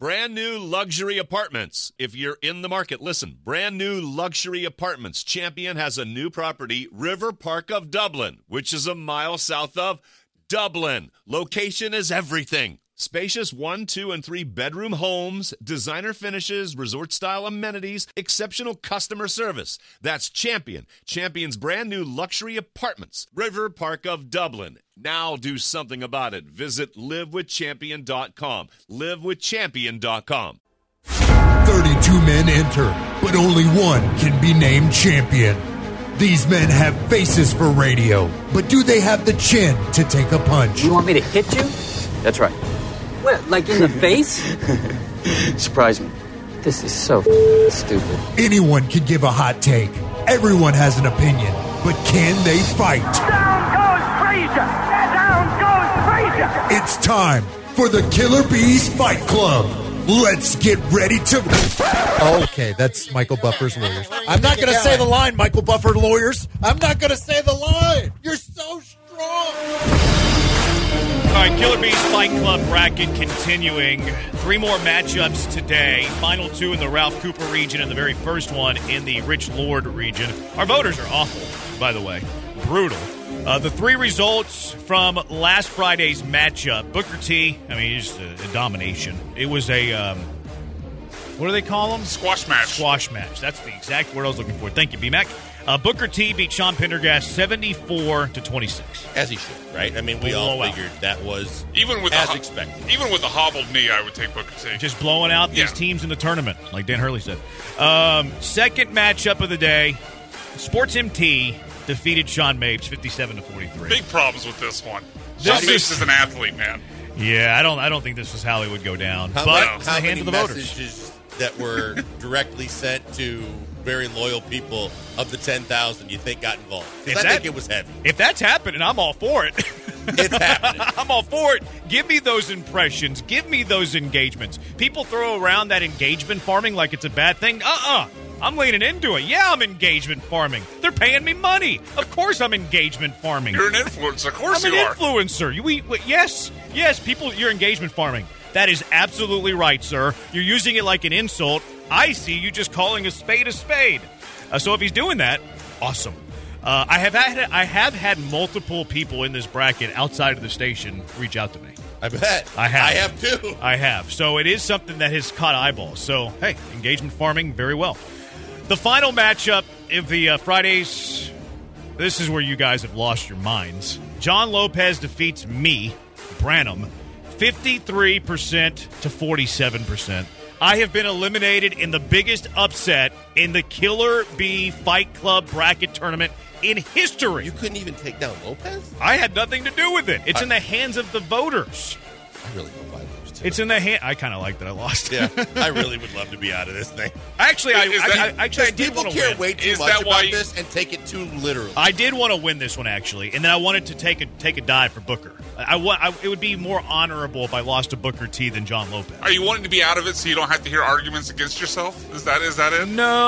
Brand new luxury apartments. If you're in the market, listen. Brand new luxury apartments. Champion has a new property, River Park of Dublin, which is a mile south of Dublin. Location is everything. Spacious 1, 2, and 3 bedroom homes, designer finishes, resort-style amenities, exceptional customer service. That's Champion. Champion's brand new luxury apartments, River Park of Dublin. Now do something about it. Visit livewithchampion.com. Livewithchampion.com. 32 men enter, but only one can be named champion. These men have faces for radio, but do they have the chin to take a punch? You want me to hit you? That's right. What, like in the face? Surprise me. This is so stupid. Anyone can give a hot take. Everyone has an opinion, but can they fight? Down goes Frazier! Down goes Frazier! It's time for the Killer Bees Fight Club. Let's get ready to... Okay, that's Michael Buffer's Lawyers. I'm not going to say the line, Michael Buffer Lawyers. I'm not going to say the line. You're so strong. All right, Killer Bees Fight Club bracket continuing. 3 more matchups today. Final 2 in the Ralph Cooper region and the very first one in the Rich Lord region. Our voters are awful, by the way. Brutal. The 3 results from last Friday's matchup. Booker T, I mean, just a domination. It was a, what do they call them? Squash match. Squash match. That's the exact word I was looking for. Thank you, B-Mac. Booker T beat Sean Pendergast 74-26. As he should, right? I mean, we all figured that was as expected. Even with a hobbled knee, I would take Booker T. Just blowing out these teams in the tournament, like Dan Hurley said. Second matchup of the day, Sports MT defeated Sean Mapes 57-43. Big problems with this one. Sean Mapes is an athlete, man. Yeah, I don't think this is how he would go down. How it's in the hands of the voters. Messages that were directly sent to very loyal people of the 10,000 you think got involved? I think it was heavy. If that's happening, I'm all for it. It's happening. I'm all for it. Give me those impressions. Give me those engagements. People throw around that engagement farming like it's a bad thing. I'm leaning into it. Yeah, I'm engagement farming. They're paying me money. Of course I'm engagement farming. You're an influencer. Of course you are. I'm an influencer. Yes, people, you're engagement farming. That is absolutely right, sir. You're using it like an insult. I see you just calling a spade a spade. So if he's doing that, awesome. I have had multiple people in this bracket outside of the station reach out to me. I bet. I have. I have too. I have. So it is something that has caught eyeballs. So, hey, engagement farming, very well. The final matchup of the Fridays, this is where you guys have lost your minds. John Lopez defeats me, Branham, 53% to 47%. I have been eliminated in the biggest upset in the Killer Bee Fight Club bracket tournament in history. You couldn't even take down Lopez? I had nothing to do with it. It's in the hands of the voters. I really hope I lose, too. It's in the hand. I kind of like that I lost. Yeah, I really would love to be out of this thing. Actually, I just did people want to care win. way too much about this and take it too literally. I did want to win this one, actually, and then I wanted to take a dive for Booker. It would be more honorable if I lost to Booker T than John Lopez. Are you wanting to be out of it so you don't have to hear arguments against yourself? Is that it?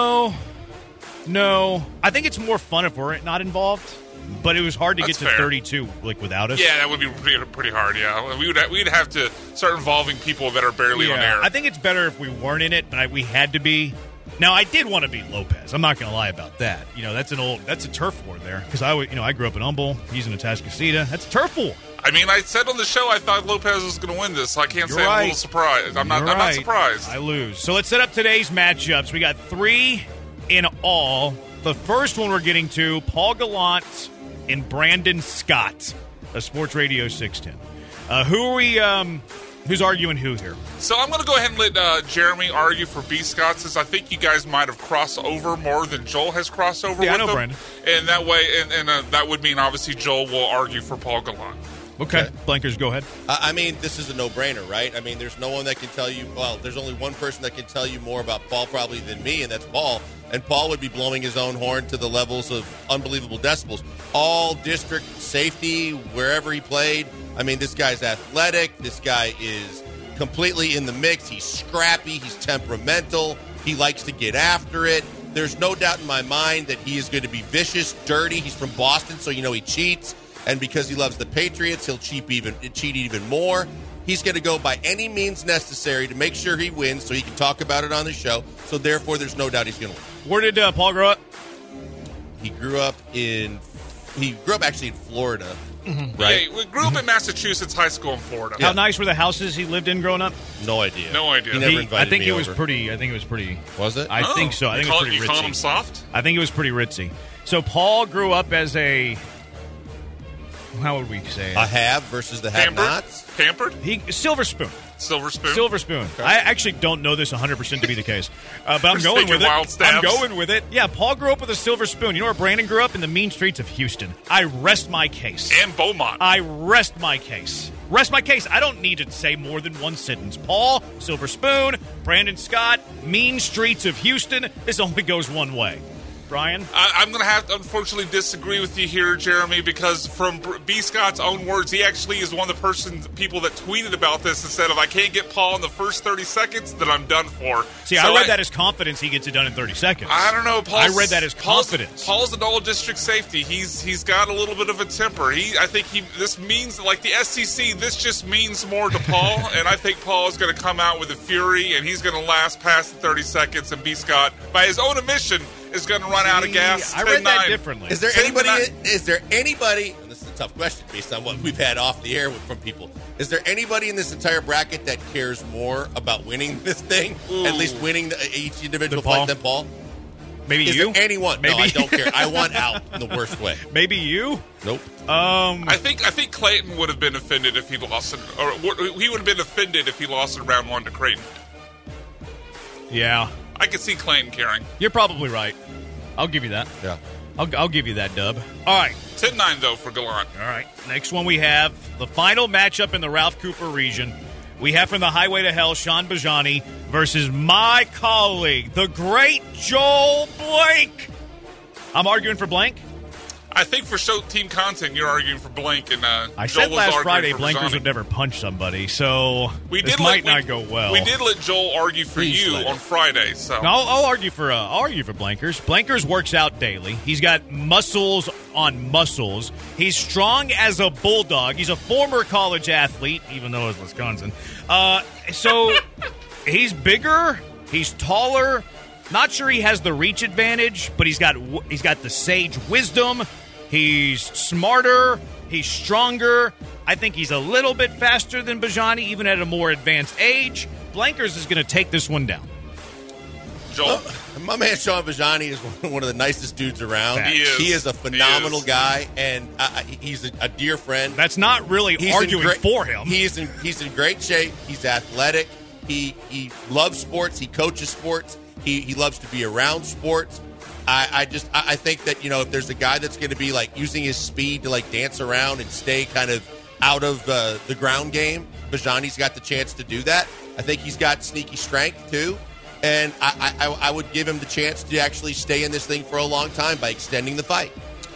No. I think it's more fun if we're not involved. But it was hard to get to 32 without us. Yeah, that would be pretty hard. Yeah, we'd have to start involving people that are barely on air. I think it's better if we weren't in it, but we had to be. Now, I did want to beat Lopez. I'm not going to lie about that. That's a turf war there because I grew up in Humble. He's in Atascocita. That's a turf war. I mean, I said on the show I thought Lopez was going to win this, so I can't say I'm a little surprised. I'm not surprised. I lose. So let's set up today's matchups. We got 3 in all. The first one we're getting to, Paul Gallant and Brandon Scott, a Sports Radio 610. Who are we? Who's arguing who here? So I'm going to go ahead and let Jeremy argue for B. Scott, since I think you guys might have crossed over more than Joel has crossed over with I know him. Brandon. And that way, and that would mean obviously Joel will argue for Paul Gallant. Okay. Blankers, go ahead. I mean, this is a no-brainer, right? I mean, there's no one that can tell you, well, there's only one person that can tell you more about Paul probably than me, and that's Paul. And Paul would be blowing his own horn to the levels of unbelievable decibels. All district safety, wherever he played. I mean, this guy's athletic. This guy is completely in the mix. He's scrappy. He's temperamental. He likes to get after it. There's no doubt in my mind that he is going to be vicious, dirty. He's from Boston, so he cheats. And because he loves the Patriots, he'll cheat even more. He's going to go by any means necessary to make sure he wins so he can talk about it on the show. So, therefore, there's no doubt he's going to win. Where did Paul grow up? He grew up actually in Florida. Mm-hmm. Right? Yeah, we grew up in Massachusetts, high school in Florida. How nice were the houses he lived in growing up? No idea. No idea. He never invited I think me it was over. pretty. I think it was pretty. Was it? I think so. I think it was pretty You calling ritzy. him soft? I think it was pretty ritzy. So Paul grew up as a. How would we say it? A have versus the have-nots? Pampered? Silver spoon. Silver spoon? Silver spoon. Okay. I actually don't know this 100% to be the case, but I'm Just going taking with it. wild stabs. I'm going with it. Yeah, Paul grew up with a silver spoon. You know where Brandon grew up? In the mean streets of Houston. I rest my case. And Beaumont. I rest my case. Rest my case. I don't need to say more than one sentence. Paul, silver spoon, Brandon Scott, mean streets of Houston. This only goes one way. Brian? I'm going to have to unfortunately disagree with you here, Jeremy, because from B. Scott's own words, he actually is one of the people that tweeted about this and said, if I can't get Paul in the first 30 seconds, then I'm done for. See, I read that as confidence he gets it done in 30 seconds. I don't know. I read that as confidence. Paul's an all-district safety. He's got a little bit of a temper. This means, like the SEC, this just means more to Paul, and I think Paul is going to come out with a fury, and he's going to last past the 30 seconds, and B. Scott, by his own admission, is going to run out of gas. I read that differently. Is there anybody, and this is a tough question based on what we've had off the air from people, is there anybody in this entire bracket that cares more about winning this thing, at least winning each individual fight than Paul? Maybe is you? There anyone? Maybe no, I don't care. I want out in the worst way. Maybe you? Nope. I think Clayton would have been offended if he lost, he would have been offended if he lost in round 1 to Creighton. Yeah. I could see Clayton caring. You're probably right. I'll give you that. Yeah. I'll give you that, Dub. All right. 10-9, though, for Gallant. All right. Next one we have the final matchup in the Ralph Cooper region. We have from the Highway to Hell, Sean Bajani versus my colleague, the great Joel Blank. I'm arguing for Blank. I think for show team content, you're arguing for Blank, and I Joel said was last arguing Friday for Blankers Bajani. would never punch somebody, so this might not go well. We did let Joel argue for you on Friday, so No, I'll argue for Blankers. Blankers works out daily. He's got muscles on muscles. He's strong as a bulldog. He's a former college athlete, even though it's Wisconsin. So he's bigger. He's taller. Not sure he has the reach advantage, but he's got the sage wisdom. He's smarter. He's stronger. I think he's a little bit faster than Bajani, even at a more advanced age. Blankers is going to take this one down. Joel? My man Sean Bajani is one of the nicest dudes around. He is a phenomenal guy, and he's a dear friend. That's not really arguing for him. He's in great shape. He's athletic. He loves sports. He coaches sports. He loves to be around sports. I think that, if there's a guy that's going to be like using his speed to like dance around and stay kind of out of the ground game, Bajani's got the chance to do that. I think he's got sneaky strength too, and I would give him the chance to actually stay in this thing for a long time by extending the fight.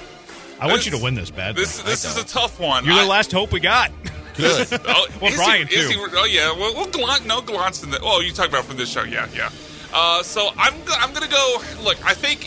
I want you to win this bad. This is a tough one. You're the last hope we got. Good. Well, Brian too. Gallant's in the. Oh, you talk about from this show? Yeah. So I'm gonna go. Look, I think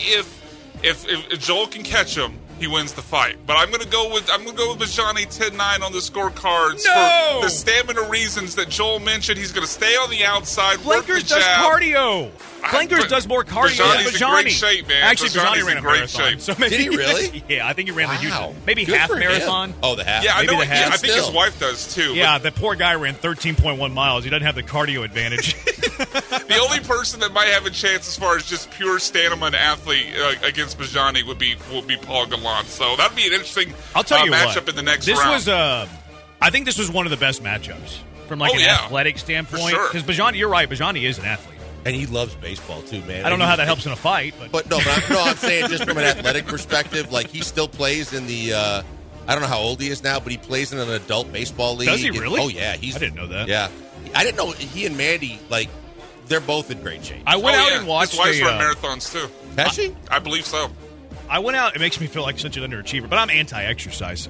if Joel can catch him, he wins the fight. But I'm gonna go with Bajani 10-9 on the scorecards for the stamina reasons that Joel mentioned. He's gonna stay on the outside. Blankers does cardio. Blankers does more cardio than Bajani's Bajani. in great shape, man. Actually, Bajani's Bajani ran in a great marathon. shape. So maybe, Did he really? Yeah, I think he ran the huge, maybe Good half for him. marathon. Oh, the half. Yeah, I know. Maybe the half. I think his wife does too. Yeah, the poor guy ran 13.1 miles. He doesn't have the cardio advantage. The only person that might have a chance as far as just pure stamina and athlete against Bajani would be Paul Gallant. So that'd be an interesting I'll tell you matchup what, in the next this round. was I think this was one of the best matchups from an athletic standpoint. For sure. Because Bajani, you're right, Bajani is an athlete. And he loves baseball too, man. I don't know how that helps in a fight, but I'm saying just from an athletic perspective, like he still plays in the. I don't know how old he is now, but he plays in an adult baseball league. Does he really? Oh yeah, I didn't know that. Yeah, I didn't know he and Mandy they're both in great shape. I went out and watched. His wife's run marathons too. Has she? I believe so. I went out. It makes me feel like such an underachiever, but I'm anti-exercise.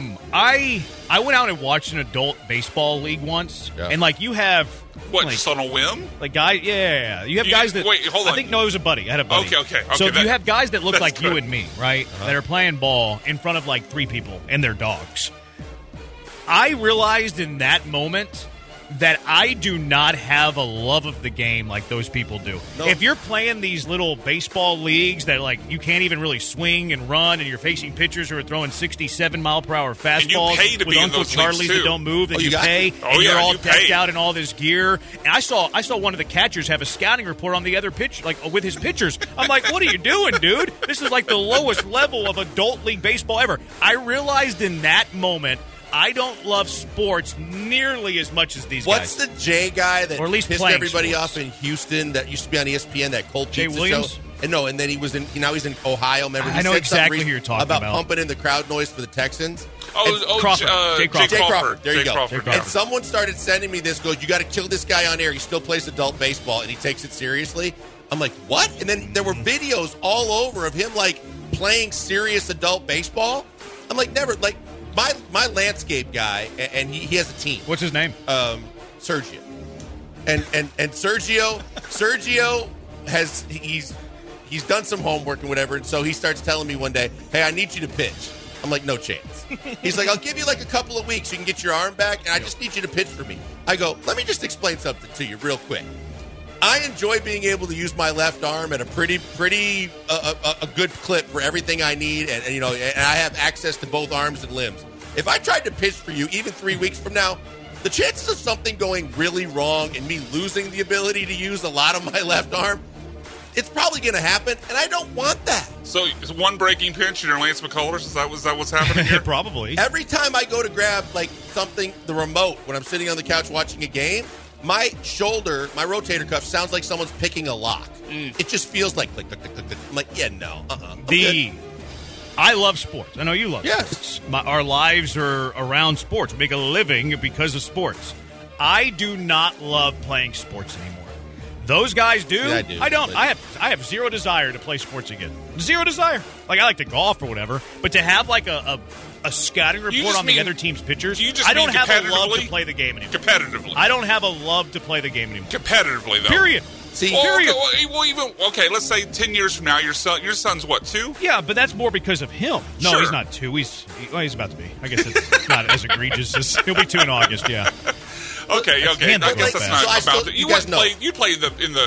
I went out and watched an adult baseball league once, and you have just on a whim? You have guys that. Wait, hold on. I think it was a buddy. I had a buddy. Okay. So you have guys that look like good. you and me, right? That are playing ball in front of 3 people and their dogs. I realized in that moment that I do not have a love of the game like those people do. No. If you're playing these little baseball leagues that like you can't even really swing and run, and you're facing pitchers who are throwing 67-mile-per-hour fastballs pay to with be in Uncle those Charlies leagues, that too. don't move, that you you got pay, it. Oh, and yeah, you're all you decked pay. out in all this gear. And I saw one of the catchers have a scouting report on the other pitch, like with his pitchers. I'm like, what are you doing, dude? This is like the lowest level of adult league baseball ever. I realized in that moment I don't love sports nearly as much as these What's guys. the Jay guy that Or at least pissed playing everybody sports. off in Houston that used to be on ESPN, that cold Jay pizza Williams? show? And then he was in. Now he's in Ohio. Remember, he I know said exactly something who you're talking about about. pumping in the crowd noise for the Texans. Crawford. Jay Crawford. Jay Crawford. There you Jay go. Crawford, Jay And someone started sending me this. Goes, you got to kill this guy on air. He still plays adult baseball and he takes it seriously. I'm like, what? And then there were videos all over of him like playing serious adult baseball. I'm like, never. Like my landscape guy, and he has a team. What's his name? Sergio. And Sergio has he's done some homework and whatever, and so he starts telling me one day, hey, I need you to pitch. I'm like, no chance. He's like, I'll give you like a couple of weeks. You can get your arm back, and I just need you to pitch for me. I go, let me just explain something to you real quick. I enjoy being able to use my left arm at a pretty a good clip for everything I need, and I have access to both arms and limbs. If I tried to pitch for you, even 3 weeks from now, the chances of something going really wrong and me losing the ability to use a lot of my left arm, it's probably going to happen, and I don't want that. So is one breaking pitch and you're Lance McCullers? Is that what's happening here? Probably. Every time I go to grab like something, the remote, when I'm sitting on the couch watching a game, my shoulder, my rotator cuff sounds like someone's picking a lock. It just feels like click, click, click, click, click. I'm like, yeah, no. I'm good. I love sports. I know you love Yes. sports. Our lives are around sports. We make a living because of sports. I do not love playing sports anymore. Those guys do. Yeah, I do. I don't. But- I have zero desire to play sports again. Zero desire. Like I like to golf or whatever, but to have like a scouting report just on the mean- other team's pitchers, do you just I don't mean have a love to competitively? play the game anymore. Competitively. I don't have a love to play the game anymore. Competitively, though. Period. See, Period. Okay, let's say 10 years from now, your son's what, 2? Yeah, but that's more because of him. No, Sure. he's not 2. He's about to be. I guess it's not as egregious as he'll be 2 in August. Yeah. Okay. I handle guess goes that's fast. not So I about still- it. you You guys would know. play. You play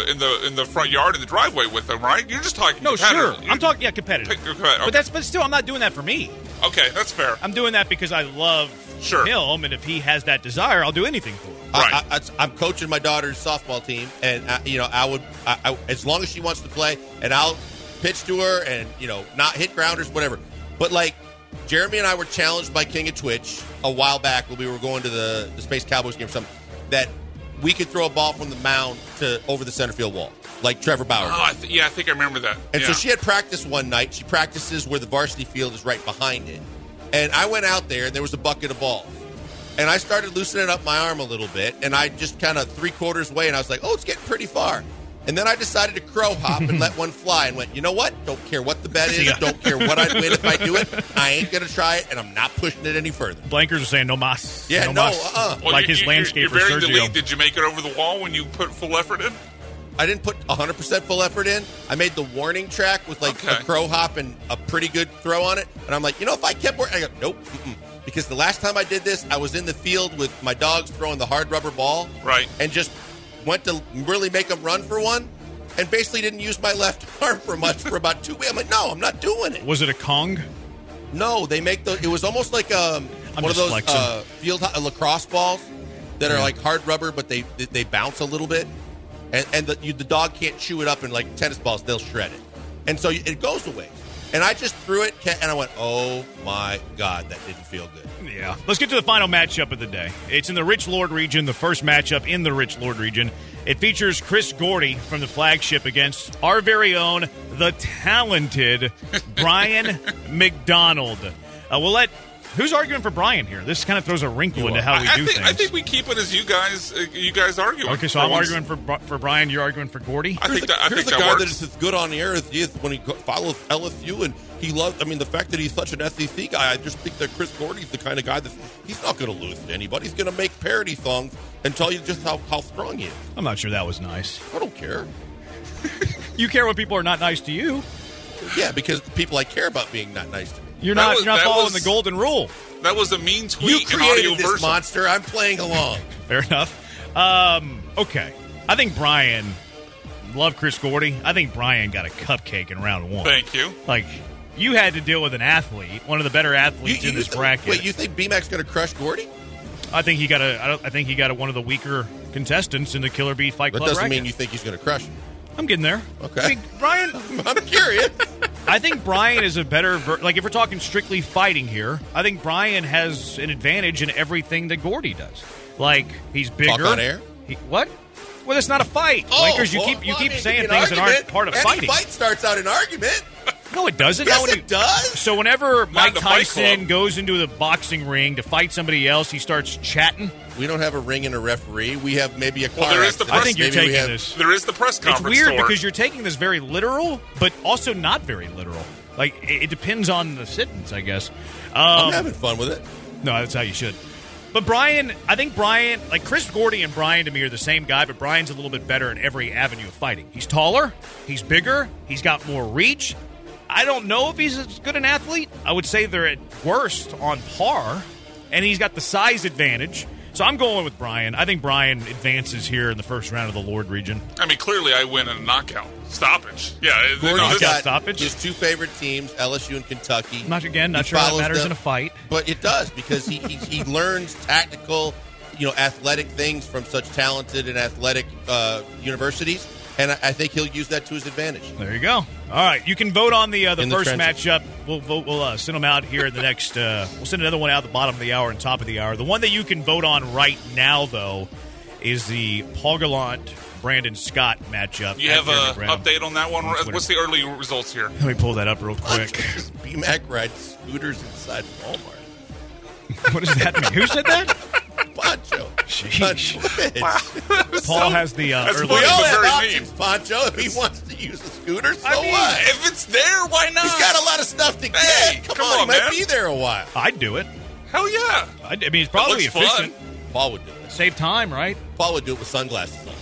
in the front yard in the driveway with them, right? You're just talking. No, sure. competitively. I'm talking competitive. Okay. But still, I'm not doing that for me. Okay, that's fair. I'm doing that because I love Sure. him, and if he has that desire, I'll do anything for him. Right. I'm coaching my daughter's softball team, and I would as long as she wants to play, and I'll pitch to her, and not hit grounders, whatever. But like Jeremy and I were challenged by King of Twitch a while back when we were going to the Space Cowboys game or something, that we could throw a ball from the mound to over the center field wall, like Trevor Bauer. Oh, I think I remember that. And Yeah. so she had practice one night. She practices where the varsity field is right behind it. And I went out there, and there was a bucket of balls. And I started loosening up my arm a little bit, and I just kind of 3/4 way, and I was like, oh, it's getting pretty far. And then I decided to crow hop and let one fly and went, you know what? Don't care what the bet is. Yeah. Don't care what I win if I do it. I ain't going to try it, and I'm not pushing it any further. Blankers are saying no mas. Yeah, no no, mas. Well, like you- his you- landscaper, You're burying the Sergio. lead. Did you make it over the wall when you put full effort in? I didn't put 100% full effort in. I made the warning track with like Okay. a crow hop and a pretty good throw on it. And I'm like, if I kept working, I go, nope. Because the last time I did this, I was in the field with my dogs throwing the hard rubber ball. Right. And just went to really make them run for one. And basically didn't use my left arm for much for about 2 weeks. I'm like, no, I'm not doing it. Was it a Kong? No, they make it was almost like one of just those flexing. field lacrosse balls that are like hard rubber, but they bounce a little bit. And the dog can't chew it up in like tennis balls; they'll shred it, and so it goes away. And I just threw it, and I went, "Oh my God, that didn't feel good." Yeah. Let's get to the final matchup of the day. It's in the Rich Lord region, the first matchup in the Rich Lord region. It features Chris Gordy from the flagship against our very own, the talented Brian McDonald. We'll let... Who's arguing for Brian here? This kind of throws a wrinkle into how we do things. I think we keep it as you guys arguing. Okay, so I'm arguing for Brian. You're arguing for Gordy. I think that Here's the that guy works. that is as good on the air as he is when he follows LSU, and he loves. I mean, the fact that he's such an SEC guy, I just think that Chris Gordy's the kind of guy that he's not going to lose to anybody. He's going to make parody songs and tell you just how strong he is. I'm not sure that was nice. I don't care. You care when people are not nice to you. Yeah, because people I care about being not nice to me. You're That not was- you're not that following was- the golden rule. That was a mean tweet. You in created audio this version. monster. I'm playing along. Fair enough. Okay. I think Brian, love Chris Gordy. I think Brian got a cupcake in round one. Thank you. Like, you had to deal with an athlete, one of the better athletes in this bracket. Wait, you think B-Mac's going to crush Gordy? I think he got one of the weaker contestants in the Killer Bee Fight Club That doesn't bracket. mean you think he's going to crush him. I'm getting there. Okay. I mean, Brian, I'm curious. I think Brian is a better like if we're talking strictly fighting here, I think Brian has an advantage in everything that Gordy does. Like, he's bigger. Talk on air? What? Well, that's not a fight. Lakers, you keep saying things that aren't part of fighting. Any fight starts out in argument. No, it doesn't. Yes, it does. So whenever Mike in the Fight Tyson Club. goes into the boxing ring to fight somebody else, he starts chatting. We don't have a ring and a referee. We have maybe a car Well, there is the accident. I think you're Maybe we taking have- this. There is the press It's conference. weird store. because you're taking this very literal, but also not very literal. Like, it depends on the sentence, I guess. I'm having fun with it. No, that's how you should. But Brian, I think Brian, like Chris Gordy and Brian to me are the same guy, but Brian's a little bit better in every avenue of fighting. He's taller, he's bigger, he's got more reach. I don't know if he's as good an athlete. I would say they're at worst on par, and he's got the size advantage. So I'm going with Brian. I think Brian advances here in the first round of the Lord region. I mean, clearly I win in a knockout. Stoppage. Yeah. Gordy's knockout got stoppage? his two favorite teams, LSU and Kentucky. Not He sure that follows matters them, in a fight. But it does because he learns tactical, athletic things from such talented and athletic universities. And I think he'll use that to his advantage. There you go. All right, you can vote on the In the first trenches. matchup. We'll send them out here in the next. We'll send another one out at the bottom of the hour and top of the hour. The one that you can vote on right now, though, is the Paul Gallant Brandon Scott matchup. You at have Fairview an Brown. update on that one? Twitter. What's the early results here? Let me pull that up real quick. B-Mac rides scooters inside Walmart. What does that mean? Who said that? Poncho. Sheesh. Poncho. Paul has the That's early. We funny. all But have very options, mean. Poncho. If he wants to use a scooter, so I mean, what? if it's there, why not? He's got a lot of stuff to get. Hey, come come on, on, he might man. be there a while. I'd do it. Hell yeah. I mean, it's probably looks fun. efficient. Paul would do it. Save time, right? Paul would do it with sunglasses on.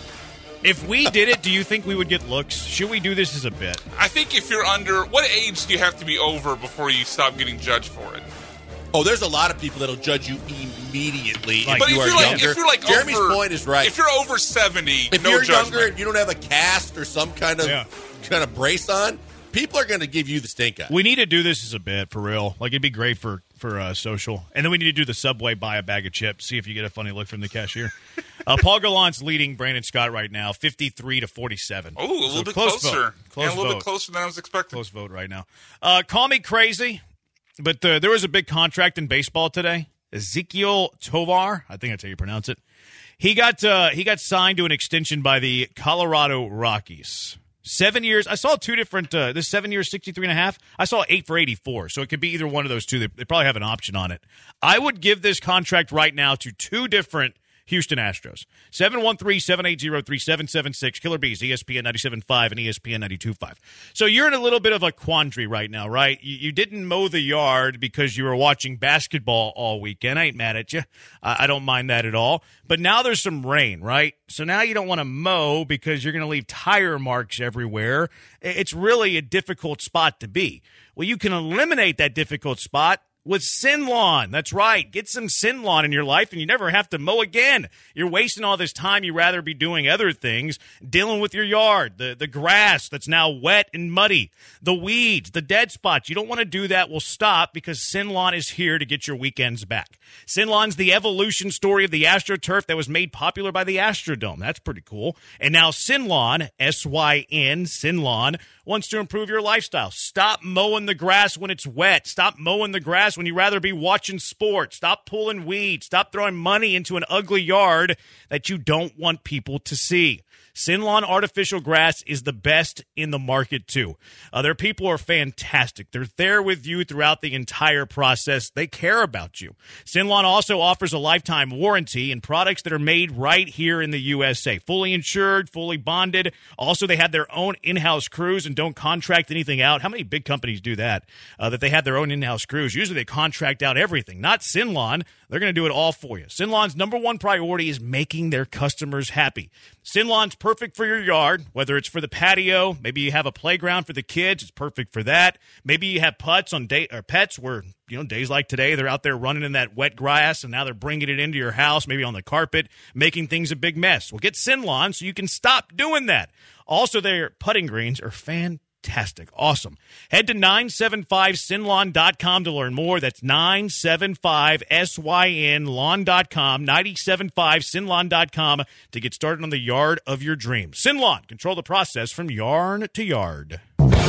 If we did it, do you think we would get looks? Should we do this as a bit? I think if you're under, what age do you have to be over before you stop getting judged for it? Oh, there's a lot of people that'll judge you immediately Like, if But you if are you're like, younger. if you're like Jeremy's over, point is right. If you're over 70, If no you're judgment. younger and you don't have a cast or some kind of Yeah. brace on, people are going to give you the stink eye. We need to do this as a bit, for real. Like, it'd be great for social. And then we need to do the Subway buy a bag of chips, see if you get a funny look from the cashier. Paul Gallant's leading Brandon Scott right now, 53-47. Oh, a little So bit close closer. vote. Close Yeah, a little vote. bit closer than I was expecting. Close vote right now. Call me crazy, but there was a big contract in baseball today. Ezekiel Tovar, I think that's how you pronounce it. He got signed to an extension by the Colorado Rockies. 7 years. I saw two different. This 7 years, 63.5. I saw 8 for 84. So it could be either one of those two. They probably have an option on it. I would give this contract right now to two different Houston Astros. 713-780-3776. Killer Bees, ESPN 97.5 and ESPN 92.5. So you're in a little bit of a quandary right now, right? You didn't mow the yard because you were watching basketball all weekend. I ain't mad at you. I don't mind that at all. But now there's some rain, right? So now you don't want to mow because you're going to leave tire marks everywhere. It's really a difficult spot to be. Well, you can eliminate that difficult spot with Sin Lawn. That's right. Get some Sin Lawn in your life and you never have to mow again. You're wasting all this time. You'd rather be doing other things, dealing with your yard, the grass that's now wet and muddy, the weeds, the dead spots. You don't want to do that. We'll stop because Sin Lawn is here to get your weekends back. Sin Lawn's the evolution story of the AstroTurf that was made popular by the Astrodome. That's pretty cool. And now Sin Lawn, S-Y-N, Sin Lawn, wants to improve your lifestyle. Stop mowing the grass when it's wet. Stop mowing the grass when you'd rather be watching sports. Stop pulling weeds. Stop throwing money into an ugly yard that you don't want people to see. Sin Lawn artificial grass is the best in the market, too. Their people are fantastic. They're there with you throughout the entire process. They care about you. Sin Lawn also offers a lifetime warranty and products that are made right here in the USA. Fully insured, fully bonded. Also, they have their own in-house crews and don't contract anything out. How many big companies do that? That they have their own in-house crews. Usually They contract out everything. Not Sinlon. They're going to do it all for you. Sinlon's number one priority is making their customers happy. Sinlon's perfect for your yard, whether it's for the patio, maybe you have a playground for the kids, it's perfect for that. Maybe you have pets where, days like today, they're out there running in that wet grass, and now they're bringing it into your house, maybe on the carpet, making things a big mess. Well, get Sinlon so you can stop doing that. Also, their putting greens are fantastic. Awesome. Head to 975sinlawn.com to learn more. That's 975SYN-lawn.com, 975sinlawn.com to get started on the yard of your dreams. Sinlawn, control the process from yarn to yard.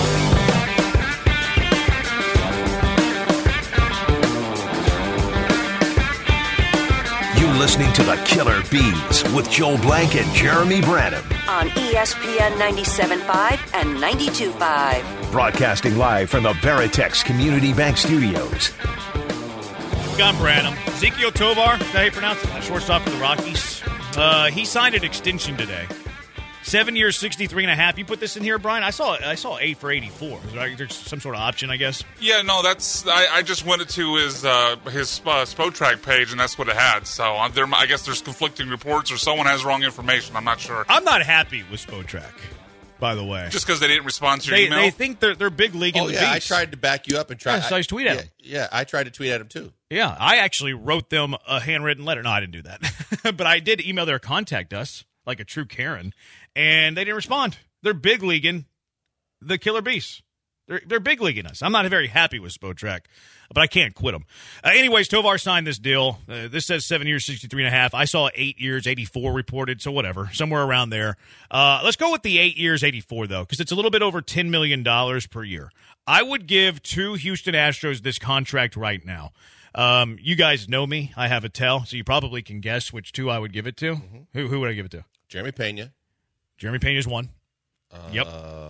You're listening to the Killer Bees with Joel Blank and Jeremy Branham on ESPN 97.5 and 92.5. Broadcasting live from the Veritex Community Bank Studios. John Branham. Ezekiel Tovar, is that how you pronounce it? Shortstop for the Rockies. He signed an extension today. 7 years, 63.5. You put this in here, Brian? I saw 8 for 84. There's some sort of option, I guess. Yeah, no, that's. I just went to his Spotrac page, and that's what it had. So I guess there's conflicting reports, or someone has wrong information. I'm not sure. I'm not happy with Spotrac, by the way. Just because they didn't respond to your email? They think they're big league in the beats. I tried to back you up and try. So I tweet at him. Yeah, I tried to tweet at him too. Yeah, I actually wrote them a handwritten letter. No, I didn't do that, but I did email their contact us like a true Karen. And they didn't respond. They're big leaguing the Killer Bees. They're big leaguing us. I'm not very happy with Spotrac, but I can't quit them. Anyways, Tovar signed this deal. This says 7 years, 63.5. I saw 8 years, 84 reported, so whatever, somewhere around there. Let's go with the 8 years, 84, though, because it's a little bit over $10 million per year. I would give two Houston Astros this contract right now. You guys know me. I have a tell, so you probably can guess which two I would give it to. Mm-hmm. Who would I give it to? Jeremy Pena. Jeremy Pena's one. Yep.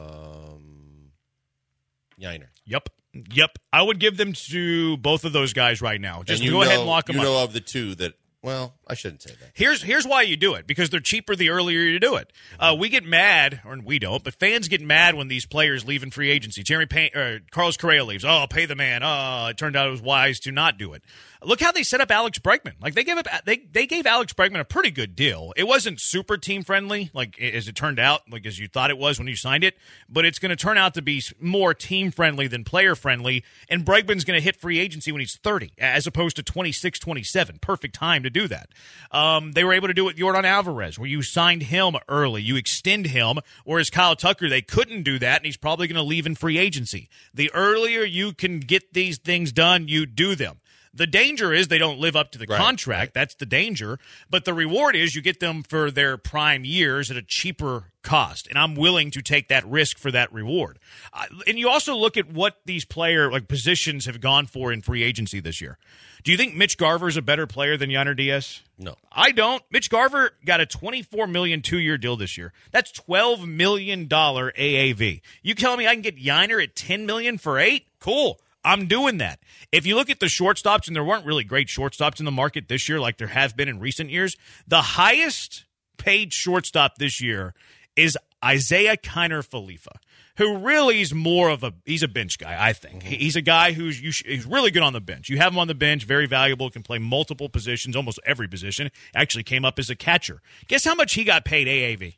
Yiner. Yep. I would give them to both of those guys right now. Just go ahead and lock them up. You know of the two that, well, I shouldn't say that. Here's why you do it, because they're cheaper the earlier you do it. We get mad, or we don't, but fans get mad when these players leave in free agency. Carlos Correa leaves. Oh, pay the man. Oh, it turned out it was wise to not do it. Look how they set up Alex Bregman. Like they gave Alex Bregman a pretty good deal. It wasn't super team friendly, like as it turned out, like as you thought it was when you signed it, but it's going to turn out to be more team friendly than player friendly. And Bregman's going to hit free agency when he's 30, as opposed to 26, 27. Perfect time to do that. They were able to do it with Yordan Alvarez, where you signed him early, you extend him. Whereas Kyle Tucker, they couldn't do that, and he's probably going to leave in free agency. The earlier you can get these things done, you do them. The danger is they don't live up to the contract. Right. That's the danger. But the reward is you get them for their prime years at a cheaper cost. And I'm willing to take that risk for that reward. And you also look at what these positions have gone for in free agency this year. Do you think Mitch Garver is a better player than Yainer Diaz? No. I don't. Mitch Garver got a $24 million 2-year deal this year. That's $12 million AAV. You telling me I can get Yainer at $10 million for 8? Cool. I'm doing that. If you look at the shortstops, and there weren't really great shortstops in the market this year like there have been in recent years, the highest paid shortstop this year is Isaiah Kiner Falefa, who really is he's a bench guy, I think. Mm-hmm. He's a guy he's really good on the bench. You have him on the bench, very valuable, can play multiple positions, almost every position. Actually came up as a catcher. Guess how much he got paid AAV?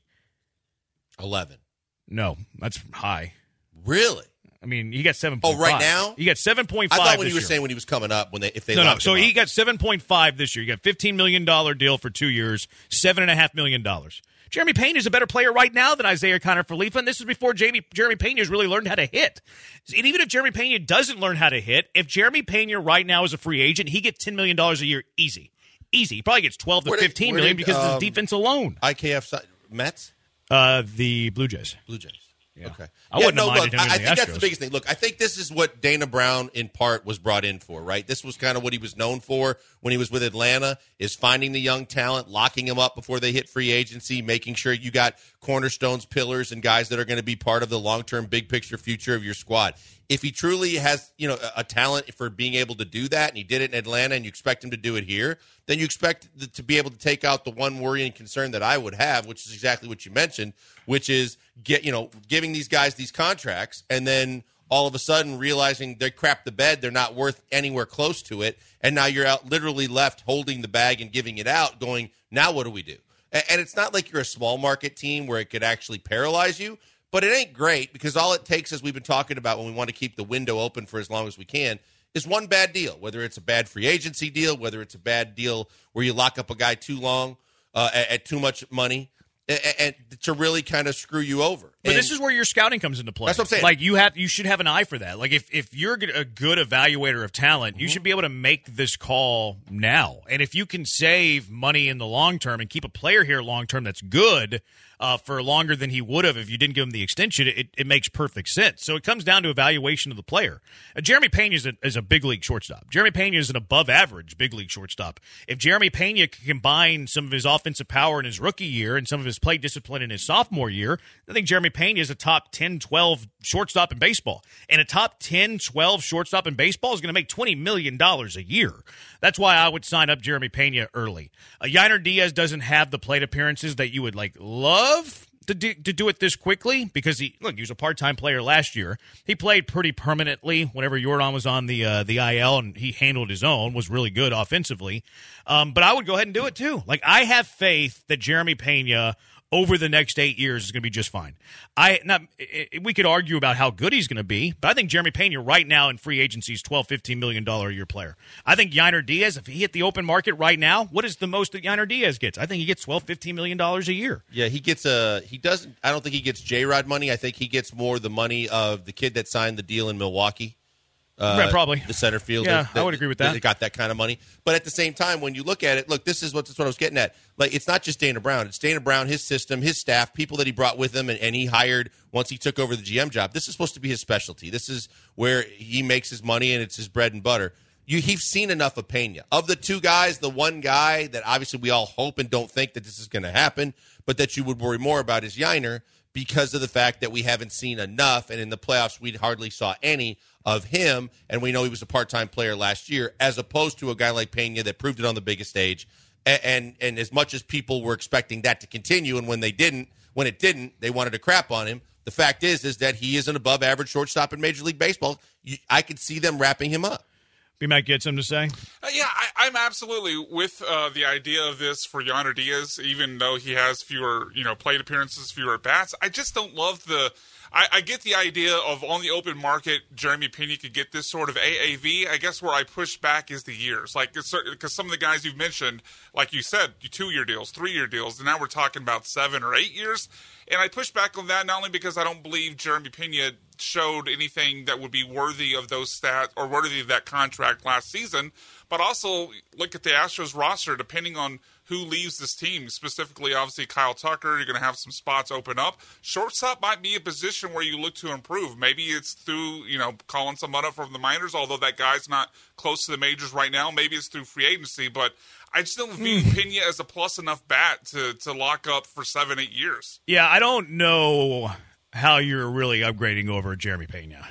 11. No, that's high. Really? I mean, he got 7.5. Oh, right now? He got 7.5 I thought when you were saying when he was coming up, if they No. So he got 7.5 this year. He got $15 million deal for 2 years, $7.5 million. Jeremy Pena is a better player right now than Isaiah Kiner Falefa, and this is before Jeremy Pena has really learned how to hit. And even if Jeremy Pena doesn't learn how to hit, if Jeremy Pena right now is a free agent, he gets $10 million a year easy. He probably gets 12 to 15 million because of his defense alone. IKF Mets? The Blue Jays. Yeah. Okay. I wouldn't have minded him in I the think Astros. that's the biggest thing. Look, I think this is what Dana Brown, in part, was brought in for, right? This was kind of what he was known for when he was with Atlanta, is finding the young talent, locking them up before they hit free agency, making sure you got cornerstones, pillars, and guys that are going to be part of the long-term big picture future of your squad. If he truly has, a talent for being able to do that, and he did it in Atlanta, and you expect him to do it here, then you expect to be able to take out the one worry and concern that I would have, which is exactly what you mentioned, which is giving these guys these contracts, and then all of a sudden realizing they crapped the bed, they're not worth anywhere close to it, and now you're out literally left holding the bag and giving it out, going, now what do we do? And it's not like you're a small market team where it could actually paralyze you, but it ain't great because all it takes, as we've been talking about when we want to keep the window open for as long as we can, is one bad deal, whether it's a bad free agency deal, whether it's a bad deal where you lock up a guy too long at too much money, and to really kind of screw you over. But this is where your scouting comes into play. That's what I'm saying. Like you should have an eye for that. Like if you're a good evaluator of talent, you should be able to make this call now. And if you can save money in the long term and keep a player here long term that's good for longer than he would have if you didn't give him the extension, it makes perfect sense. So it comes down to evaluation of the player. Jeremy Pena is a big league shortstop. Jeremy Pena is an above average big league shortstop. If Jeremy Pena can combine some of his offensive power in his rookie year and some of his play discipline in his sophomore year, I think Jeremy Pena is a top 10, 12 shortstop in baseball. And a top 10, 12 shortstop in baseball is going to make $20 million a year. That's why I would sign up Jeremy Pena early. Yainer Diaz doesn't have the plate appearances that you would love to do it this quickly because he was a part-time player last year. He played pretty permanently whenever Jordan was on the IL, and he handled his own, was really good offensively. But I would go ahead and do it too. I have faith that Jeremy Pena over the next 8 years is going to be just fine. We could argue about how good he's going to be, but I think Jeremy Pena right now in free agency is $12-15 million a year player. I think Yainer Diaz, if he hit the open market right now, what is the most that Yainer Diaz gets? I think he gets $12-15 million a year. Yeah, he gets I don't think he gets J-Rod money. I think he gets more the money of the kid that signed the deal in Milwaukee. Probably the center field. Yeah, I would agree with that. They got that kind of money, but at the same time, when you look at it, this is what I was getting at. It's not just Dana Brown; it's Dana Brown, his system, his staff, people that he brought with him, and he hired once he took over the GM job. This is supposed to be his specialty. This is where he makes his money, and it's his bread and butter. He's seen enough of Pena. Of the two guys, the one guy that obviously we all hope and don't think that this is going to happen, but that you would worry more about is Yainer because of the fact that we haven't seen enough, and in the playoffs we hardly saw any of him, and we know he was a part-time player last year, as opposed to a guy like Pena that proved it on the biggest stage. And as much as people were expecting that to continue, and when it didn't, they wanted to crap on him. The fact is that he is an above-average shortstop in Major League Baseball. I could see them wrapping him up. B-Mac get something to say? Yeah, I'm absolutely with the idea of this for Yainer Diaz, even though he has fewer, plate appearances, fewer at-bats. I just don't love I get the idea of on the open market, Jeremy Pena could get this sort of AAV. I guess where I push back is the years. Because some of the guys you've mentioned, like you said, 2-year deals, 3-year deals, and now we're talking about 7 or 8 years. And I push back on that not only because I don't believe Jeremy Pena showed anything that would be worthy of those stats or worthy of that contract last season, but also look at the Astros roster, depending on who leaves this team, specifically, obviously, Kyle Tucker. You're going to have some spots open up. Shortstop might be a position where you look to improve. Maybe it's through, calling someone up from the minors, although that guy's not close to the majors right now. Maybe it's through free agency, but I just don't view Pena as a plus enough bat to lock up for 7-8 years. Yeah, I don't know how you're really upgrading over Jeremy Pena.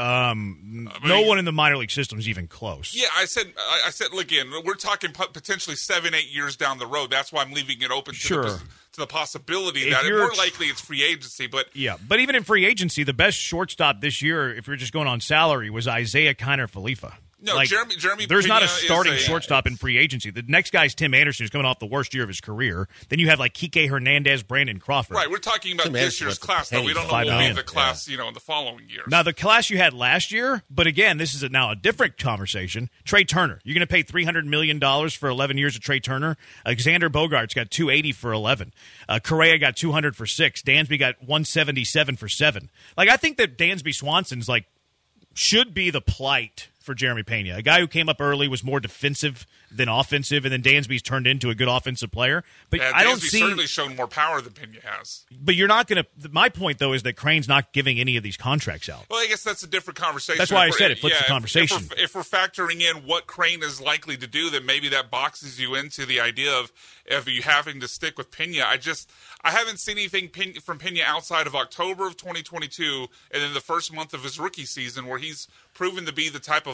No one in the minor league system is even close. Yeah, I said, again, we're talking potentially 7-8 years down the road. That's why I'm leaving it open to the possibility that more likely it's free agency. But yeah, but even in free agency, the best shortstop this year, if you're just going on salary, was Isaiah Kiner Falefa. No, Jeremy there's Pena not a starting shortstop in free agency. The next guy's Tim Anderson, who's coming off the worst year of his career. Then you have Kike Hernandez, Brandon Crawford. Right, we're talking about this year's class, though. We don't know what will be the class, in the following years. Now, the class you had last year, but again, this is now a different conversation. Trey Turner, you're going to pay $300 million for 11 years of Trey Turner. Xander Bogaerts got $280 for 11. Correa got $200 for 6. Dansby got $177 for 7. I think that Dansby Swanson's should be the plight for Jeremy Pena. A guy who came up early, was more defensive than offensive, and then Dansby's turned into a good offensive player. But I don't see certainly shown more power than Pena has. But you're not going to. My point though is that Crane's not giving any of these contracts out. Well, I guess that's a different conversation. That's why I said it flips the conversation. If we're factoring in what Crane is likely to do, then maybe that boxes you into the idea of you having to stick with Pena. I haven't seen anything from Pena outside of October of 2022 and then the first month of his rookie season where he's proven to be the type of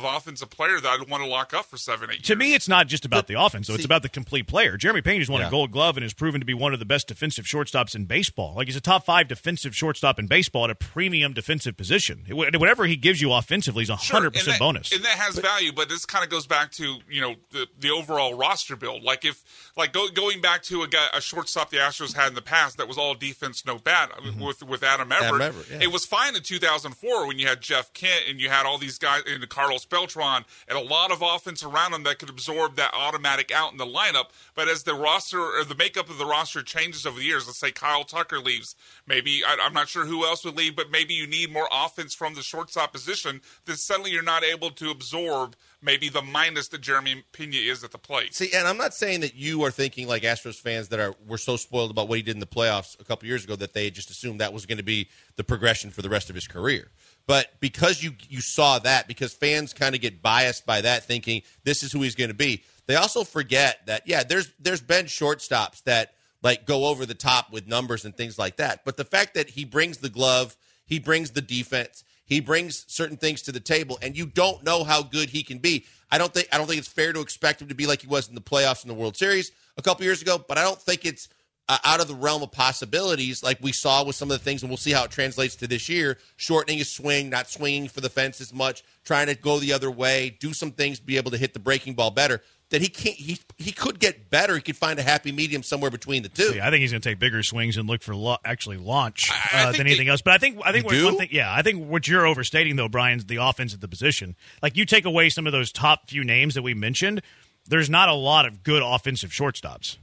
of offensive player that I'd want to lock up for 7-8 years. To me, it's not just about the offense, though. It's about the complete player. Jeremy Pena's won a Gold Glove and has proven to be one of the best defensive shortstops in baseball. Like, he's a top 5 defensive shortstop in baseball at a premium defensive position. Whatever he gives you offensively is 100% bonus. And that has value, but this kind of goes back to, the overall roster build. Like, going back to a shortstop the Astros had in the past that was all defense, no bat, with Adam Everett. It was fine in 2004 when you had Jeff Kent and you had all these guys in Carlos Beltran and a lot of offense around him that could absorb that automatic out in the lineup. But as the roster or the makeup of the roster changes over the years, let's say Kyle Tucker leaves, maybe I'm not sure who else would leave, but maybe you need more offense from the shortstop position. Then suddenly you're not able to absorb maybe the minus that Jeremy Pena is at the plate. See, and I'm not saying that you are thinking like Astros fans that were so spoiled about what he did in the playoffs a couple years ago that they just assumed that was going to be the progression for the rest of his career. But because you saw that, because fans kind of get biased by that, thinking this is who he's going to be, they also forget that, there's been shortstops that like go over the top with numbers and things like that. But the fact that he brings the glove, he brings the defense, he brings certain things to the table, and you don't know how good he can be. I don't think it's fair to expect him to be like he was in the playoffs in the World Series a couple years ago, but I don't think it's out of the realm of possibilities like we saw with some of the things, and we'll see how it translates to this year, shortening his swing, not swinging for the fence as much, trying to go the other way, do some things, be able to hit the breaking ball better. That he could get better. He could find a happy medium somewhere between the two. I think he's going to take bigger swings and look for launch than anything else. But I think one thing. Yeah, I think what you're overstating though, Brian, is the offense at the position. Like, you take away some of those top few names that we mentioned, there's not a lot of good offensive shortstops.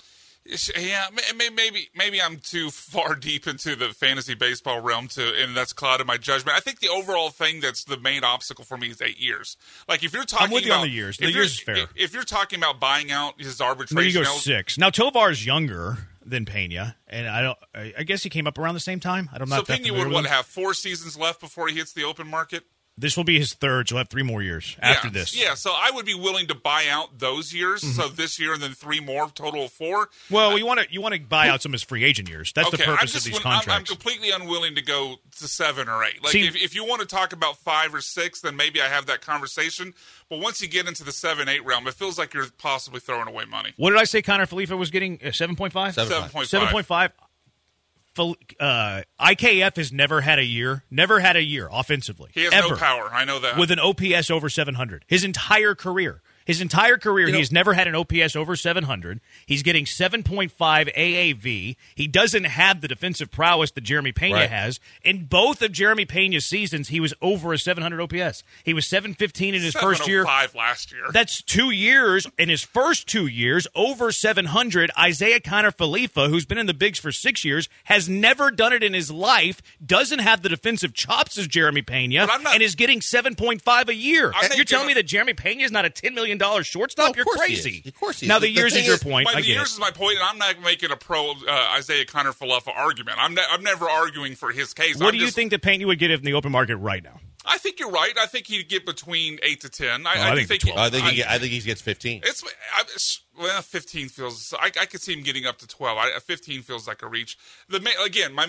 Yeah, maybe I'm too far deep into the fantasy baseball realm and that's clouded my judgment. I think the overall thing that's the main obstacle for me is 8 years. Like, if you're talking I'm with you on the years. The years is fair. If you're talking about buying out his arbitration, then you go 6. Now Tovar's younger than Pena, and I guess he came up around the same time. So Pena would have 4 seasons left before he hits the open market? This will be his 3rd. So he'll have 3 more years after this. Yeah, so I would be willing to buy out those years. So this year and then 3 more, total of 4. Well, you want to buy out some of his free agent years. That's the purpose of these contracts. I'm completely unwilling to go to 7 or 8. Like, if you want to talk about 5 or 6, then maybe I have that conversation. But once you get into the 7-8 realm, it feels like you're possibly throwing away money. What did I say Connor Felifa was getting? 7.5? 7.5. IKF has never had a year offensively. He has no power. I know that. With an OPS over 700. His entire career, he has never had an OPS over 700. He's getting 7.5 AAV. He doesn't have the defensive prowess that Jeremy Pena has. In both of Jeremy Pena's seasons, he was over a 700 OPS. He was 715 in his first year. 705 last year. That's 2 years. In his first 2 years, over 700. Isaiah Connor Felifa, who's been in the bigs for 6 years, has never done it in his life, doesn't have the defensive chops as Jeremy Pena, and is getting 7.5 a year. You're telling me that Jeremy Pena is not a $10 million shortstop? You're crazy. Of course he is. Now, the years is your point. The years is my point, and I'm not making a pro Isaiah Connor Felifa argument. I'm never arguing for his case. What do you think that Pena would get in the open market right now? I think you're right. I think he'd get between 8 to 10. I think he gets 15. 15 feels. I could see him getting up to 12. 15 feels like a reach. My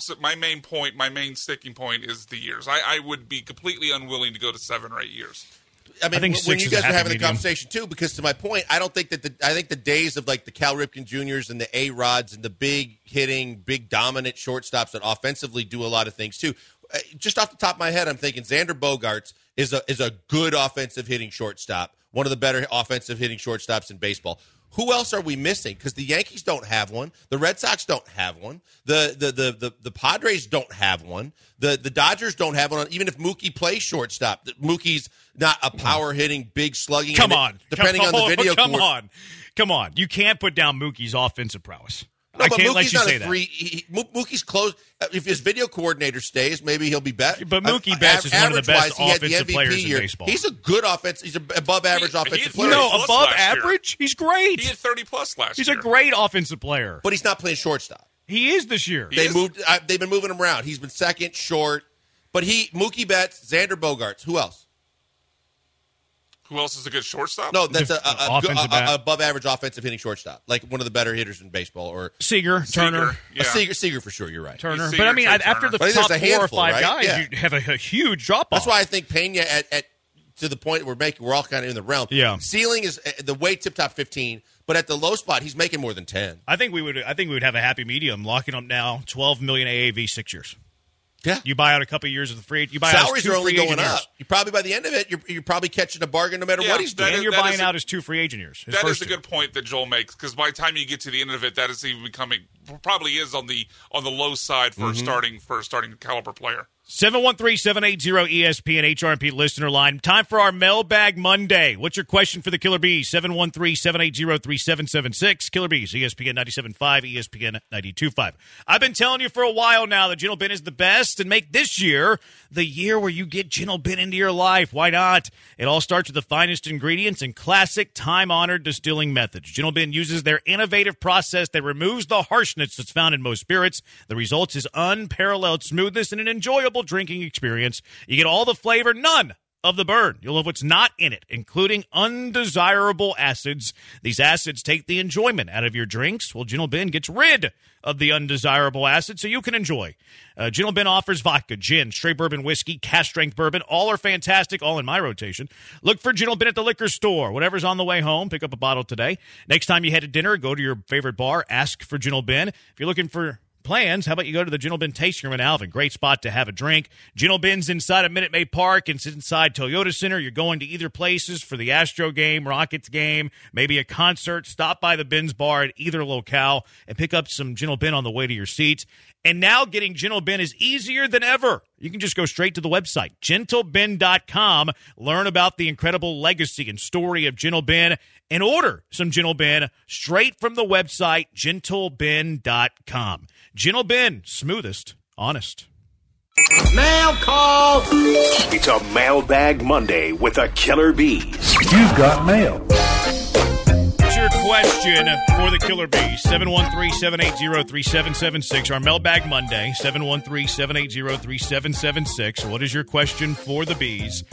main sticking point is the years. I would be completely unwilling to go to 7 or 8 years. I think when you guys are having the conversation too, because to my point, I don't think that I think the days of like the Cal Ripken Juniors and the A-Rods and the big hitting, big dominant shortstops that offensively do a lot of things too. Just off the top of my head, I'm thinking Xander Bogaerts is a good offensive hitting shortstop, one of the better offensive hitting shortstops in baseball. Who else are we missing? Because the Yankees don't have one. The Red Sox don't have one. The Padres don't have one. The Dodgers don't have one. Even if Mookie plays shortstop, Mookie's not a power hitting, big slugging. Come on. On. Come on. You can't put down Mookie's offensive prowess. No, I can't Mookie's let you not say a three. Mookie's close. If his video coordinator stays, maybe he'll be better. But Mookie Betts is one of the best offensive players in baseball. He's a good offense. He's an above-average offensive player. No, above average? He's great. He had 30-plus last year. He's a great offensive player. But he's not playing shortstop. He is this year. They've been moving him around. He's been second, short. But Mookie Betts, Xander Bogaerts. Who else? Who else is a good shortstop? No, that's a above-average offensive hitting shortstop, like one of the better hitters in baseball. Or Seager, Turner. Yeah. Seager for sure, you're right. Turner. Seager, but, I mean, after the top 4 or 5 guys, yeah. you have a huge drop-off. That's why I think Pena, to the point we're all kind of in the realm. Yeah. Ceiling is the way tip-top 15, but at the low spot, he's making more than 10. I think we would have a happy medium, locking up now $12 million AAV 6 years. Yeah. You buy out a couple of years of the free. You buy Salaries out are only going up. You probably by the end of it, you're probably catching a bargain no matter what he's doing. And you're buying out his 2 free agent years. That is a good point that Joel makes, because by the time you get to the end of it, that is even becoming probably is on the low side for starting caliber player. 713-780-ESPN HRMP listener line. Time for our Mailbag Monday. What's your question for the Killer Bees? 713-780-3776. Killer Bees, ESPN 97.5, ESPN 92.5. I've been telling you for a while now that Gentle Ben is the best, and make this year the year where you get Gentle Ben into your life. Why not? It all starts with the finest ingredients and classic time-honored distilling methods. Gentle Ben uses their innovative process that removes the harshness that's found in most spirits. The result is unparalleled smoothness and an enjoyable drinking experience. You get all the flavor, none of the burn. You'll love what's not in it, including undesirable acids. These acids take the enjoyment out of your drinks. Well, Gentle Ben gets rid of the undesirable acids so you can enjoy. Gentle Ben offers vodka, gin, straight bourbon whiskey, cask-strength bourbon. All are fantastic, all in my rotation. Look for Gentle Ben at the liquor store. Whatever's on the way home, pick up a bottle today. Next time you head to dinner, go to your favorite bar, ask for Gentle Ben. If you're looking for plans, how about you go to the Gentle Ben Tasting Room in Alvin? Great spot to have a drink. Gentle Ben's inside of Minute Maid Park and inside Toyota Center. You're going to either places for the Astro game, Rockets game, maybe a concert. Stop by the Ben's Bar at either locale and pick up some Gentle Ben on the way to your seats. And now getting Gentle Ben is easier than ever. You can just go straight to the website, gentleben.com, learn about the incredible legacy and story of Gentle Ben, and order some Gentle Ben straight from the website, gentleben.com. Gentle Ben, smoothest, honest. Mail call! It's a Mailbag Monday with the Killer Bees. You've got mail. What's your question for the Killer Bees? 713-780-3776. Our Mailbag Monday, 713-780-3776. What is your question for the Bees?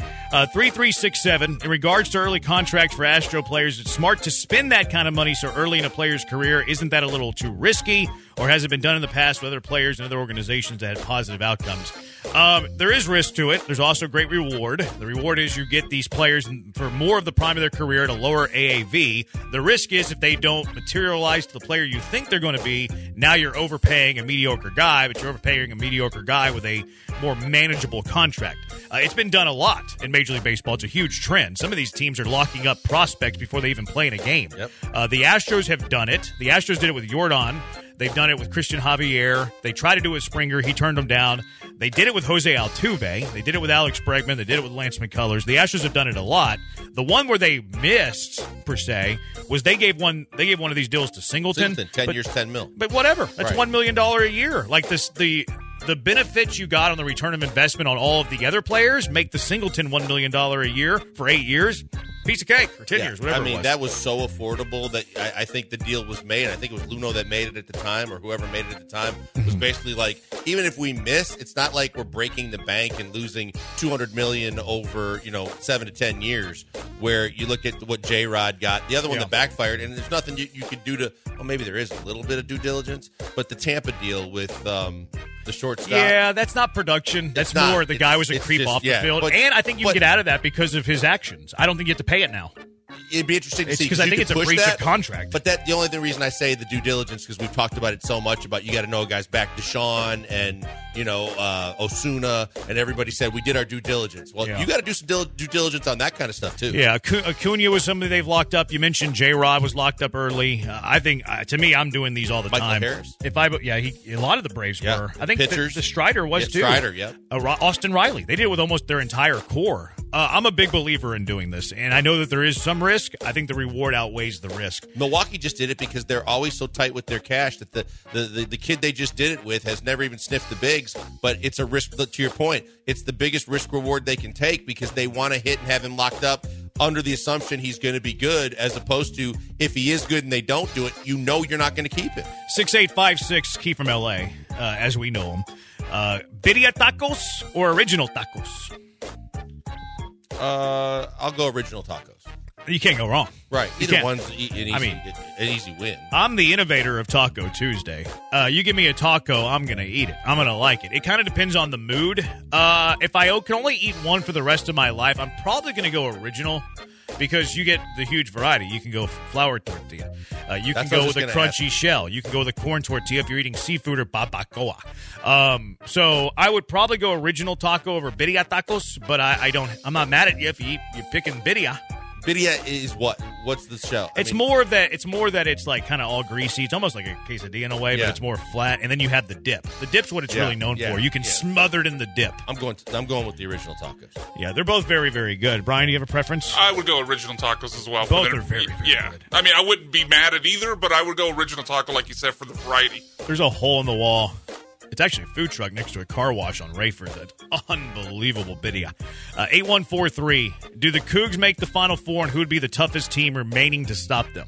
3367. In regards to early contracts for Astro players, it's smart to spend that kind of money so early in a player's career. Isn't that a little too risky? Or has it been done in the past with other players and other organizations that had positive outcomes? There is risk to it. There's also great reward. The reward is you get these players for more of the prime of their career at a lower AAV. The risk is if they don't materialize to the player you think they're going to be, now you're overpaying a mediocre guy, but you're overpaying a mediocre guy with a more manageable contract. It's been done a lot in Major League Baseball. It's a huge trend. Some of these teams are locking up prospects before they even play in a game. Yep. The Astros have done it. The Astros did it with Yordan. They've done it with Christian Javier. They tried to do it with Springer. He turned them down. They did it with Jose Altuve. They did it with Alex Bregman. They did it with Lance McCullers. The Astros have done it a lot. The one where they missed, per se, was they gave one of these deals to Singleton. 10 years, $10 million. But whatever. That's Right. $1 million a year. Like this, the benefits you got on the return of investment on all of the other players make the Singleton $1 million a year for 8 years. Piece of cake for 10 years, whatever I mean, it was. that was so affordable that I think the deal was made. I think it was Luno that made it at the time, or whoever made it at the time. It was basically like, even if we miss, it's not like we're breaking the bank and losing $200 million over 7 to 10 years. Where you look at what J-Rod got, the other one that backfired, and there's nothing you could do to. Well, maybe there is a little bit of due diligence, but the Tampa deal with the shortstop. Yeah, that's not production. That's more the guy was a creep off the field. And I think you can get out of that because of his actions. I don't think you have to pay it now. It'd be interesting to see because I think it's a breach of contract. But the only reason I say the due diligence, because we've talked about it so much about you got to know guys back, Deshaun and Osuna, and everybody said we did our due diligence. Well, you got to do some due diligence on that kind of stuff too. Yeah, Acuna was somebody they've locked up. You mentioned J-Rod was locked up early. I think to me, I'm doing these all the time. Harris. A lot of the Braves were. I think pitchers. The Strider was too. Strider, yeah. Austin Riley. They did it with almost their entire core. I'm a big believer in doing this, and I know that there is some risk. I think the reward outweighs the risk. Milwaukee just did it because they're always so tight with their cash that the kid they just did it with has never even sniffed the bigs. But it's a risk. To your point, it's the biggest risk reward they can take because they want to hit and have him locked up under the assumption he's going to be good, as opposed to if he is good and they don't do it, you're not going to keep him. 6856 Key from L.A., as we know him. Birria tacos or original tacos? I'll go original tacos. You can't go wrong. Right. You Either can't. one's an easy win. I'm the innovator of Taco Tuesday. You give me a taco, I'm going to eat it. I'm going to like it. It kind of depends on the mood. If I can only eat one for the rest of my life, I'm probably going to go original because you get the huge variety. You can go flour tortilla. You can go with a crunchy shell. You can go with a corn tortilla if you're eating seafood or barbacoa. So I would probably go original taco over birria tacos, but I'm not mad at you if you're picking birria. Birria is what? What's the shell? It's more that it's like kind of all greasy. It's almost like a quesadilla in a way, but it's more flat. And then you have the dip. The dip's what it's really known for. You can smother it in the dip. I'm going with the original tacos. Yeah, they're both very, very good. Brian, do you have a preference? I would go original tacos as well. Both are very, very good. I mean, I wouldn't be mad at either, but I would go original taco, like you said, for the variety. There's a hole in the wall. It's actually a food truck next to a car wash on Rayford. That's unbelievable birria. 8143. Do the Cougs make the Final Four, and who would be the toughest team remaining to stop them?